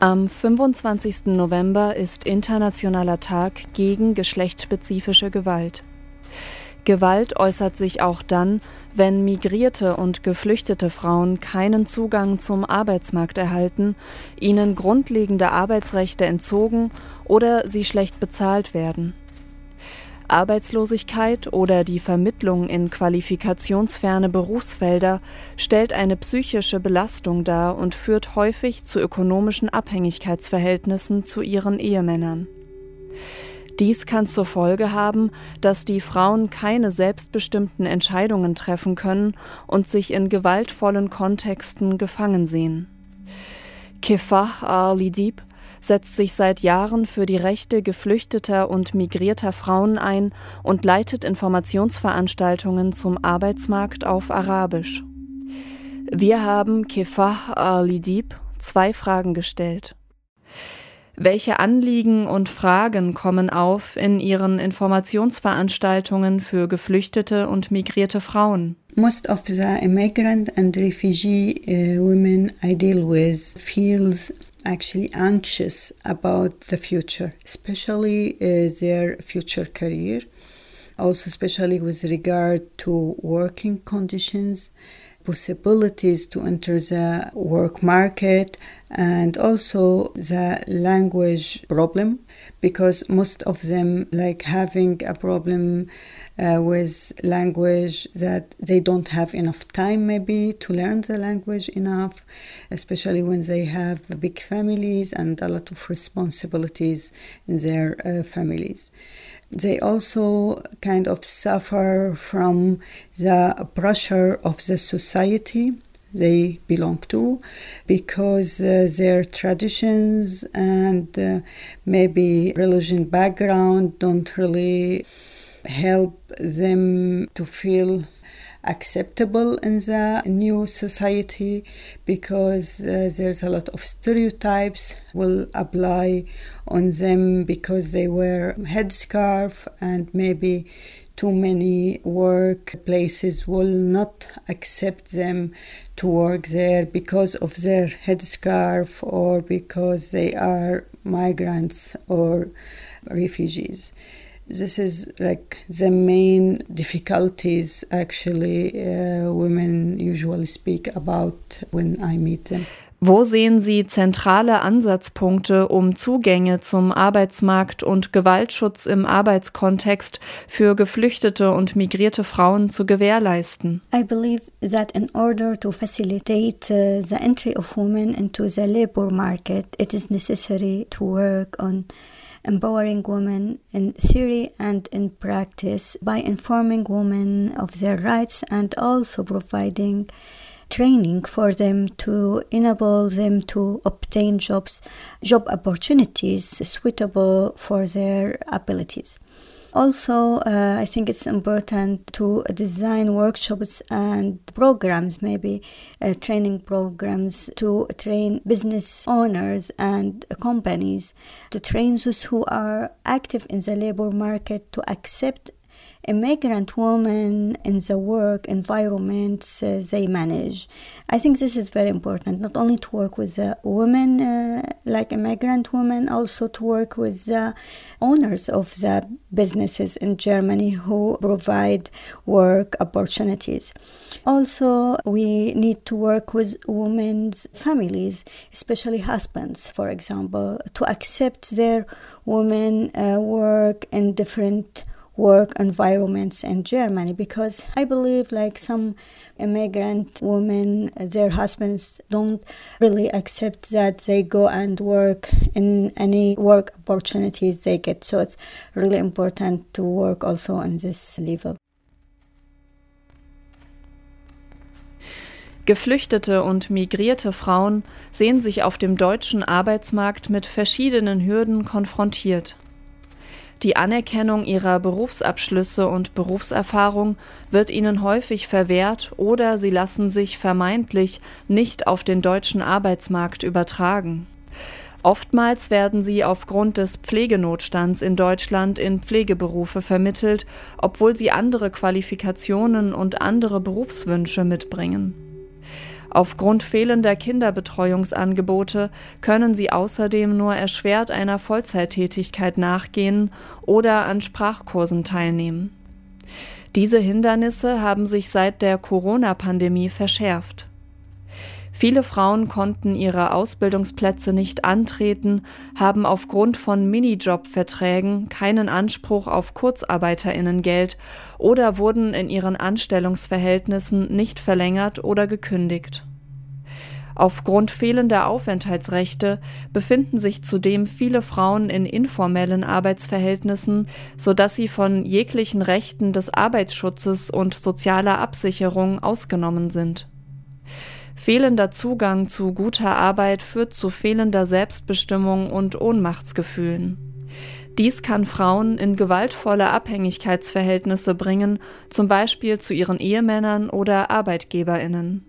Am 25. November ist Internationaler Tag gegen geschlechtsspezifische Gewalt. Gewalt äußert sich auch dann, wenn migrierte und geflüchtete Frauen keinen Zugang zum Arbeitsmarkt erhalten, ihnen grundlegende Arbeitsrechte entzogen oder sie schlecht bezahlt werden. Arbeitslosigkeit oder die Vermittlung in qualifikationsferne Berufsfelder stellt eine psychische Belastung dar und führt häufig zu ökonomischen Abhängigkeitsverhältnissen zu ihren Ehemännern. Dies kann zur Folge haben, dass die Frauen keine selbstbestimmten Entscheidungen treffen können und sich in gewaltvollen Kontexten gefangen sehen. Kifah al-Lidib setzt sich seit Jahren für die Rechte geflüchteter und migrierter Frauen ein und leitet Informationsveranstaltungen zum Arbeitsmarkt auf Arabisch. Wir haben Kifah al-Lidib 2 Fragen gestellt. Welche Anliegen und Fragen kommen auf in Ihren Informationsveranstaltungen für geflüchtete und migrierte Frauen? Most of the immigrant and refugee women I deal with feels actually anxious about the future, especially their future career, also especially with regard to working conditions, possibilities to enter the work market, and also the language problem, because most of them like having a problem with language that they don't have enough time maybe to learn the language enough, especially when they have big families and a lot of responsibilities in their families. They also kind of suffer from the pressure of the society they belong to, because their traditions and maybe religion background don't really help them to feel acceptable in the new society, because there's a lot of stereotypes will apply on them because they wear headscarf, and maybe too many workplaces will not accept them to work there because of their headscarf or because they are migrants or refugees. This is like the main difficulties actually women usually speak about when I meet them. Wo sehen Sie zentrale Ansatzpunkte, um Zugänge zum Arbeitsmarkt und Gewaltschutz im Arbeitskontext für geflüchtete und migrierte Frauen zu gewährleisten? I believe that in order to facilitate the entry of women into the labor market, it is necessary to work on empowering women in theory and in practice by informing women of their rights and also providing training for them to enable them to obtain job opportunities suitable for their abilities. Also, I think it's important to design workshops and programs, maybe training programs to train business owners and companies, to train those who are active in the labor market to accept immigrant women in the work environments they manage. I think this is very important, not only to work with women like immigrant women, also to work with the owners of the businesses in Germany who provide work opportunities. Also, we need to work with women's families, especially husbands, for example, to accept their women work in different work environments in Germany, because I believe like some immigrant women, their husbands don't really accept that they go and work in any work opportunities they get. So it's really important to work also on this level. Geflüchtete und migrierte Frauen sehen sich auf dem deutschen Arbeitsmarkt mit verschiedenen Hürden konfrontiert. Die Anerkennung ihrer Berufsabschlüsse und Berufserfahrung wird ihnen häufig verwehrt oder sie lassen sich vermeintlich nicht auf den deutschen Arbeitsmarkt übertragen. Oftmals werden sie aufgrund des Pflegenotstands in Deutschland in Pflegeberufe vermittelt, obwohl sie andere Qualifikationen und andere Berufswünsche mitbringen. Aufgrund fehlender Kinderbetreuungsangebote können sie außerdem nur erschwert einer Vollzeittätigkeit nachgehen oder an Sprachkursen teilnehmen. Diese Hindernisse haben sich seit der Corona-Pandemie verschärft. Viele Frauen konnten ihre Ausbildungsplätze nicht antreten, haben aufgrund von Minijobverträgen keinen Anspruch auf KurzarbeiterInnengeld oder wurden in ihren Anstellungsverhältnissen nicht verlängert oder gekündigt. Aufgrund fehlender Aufenthaltsrechte befinden sich zudem viele Frauen in informellen Arbeitsverhältnissen, sodass sie von jeglichen Rechten des Arbeitsschutzes und sozialer Absicherung ausgenommen sind. Fehlender Zugang zu guter Arbeit führt zu fehlender Selbstbestimmung und Ohnmachtsgefühlen. Dies kann Frauen in gewaltvolle Abhängigkeitsverhältnisse bringen, zum Beispiel zu ihren Ehemännern oder ArbeitgeberInnen.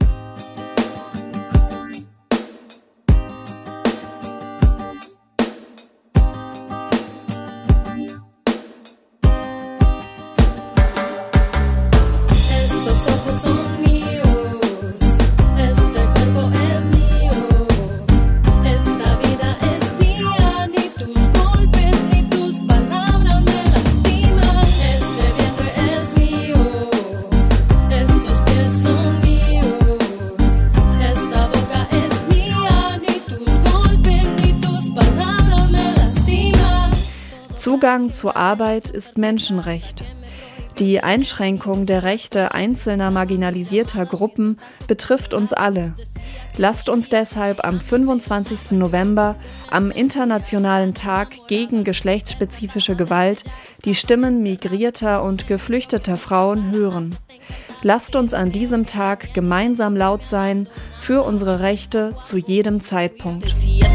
Zugang zur Arbeit ist Menschenrecht. Die Einschränkung der Rechte einzelner marginalisierter Gruppen betrifft uns alle. Lasst uns deshalb am 25. November, am Internationalen Tag gegen geschlechtsspezifische Gewalt, die Stimmen migrierter und geflüchteter Frauen hören. Lasst uns an diesem Tag gemeinsam laut sein für unsere Rechte zu jedem Zeitpunkt.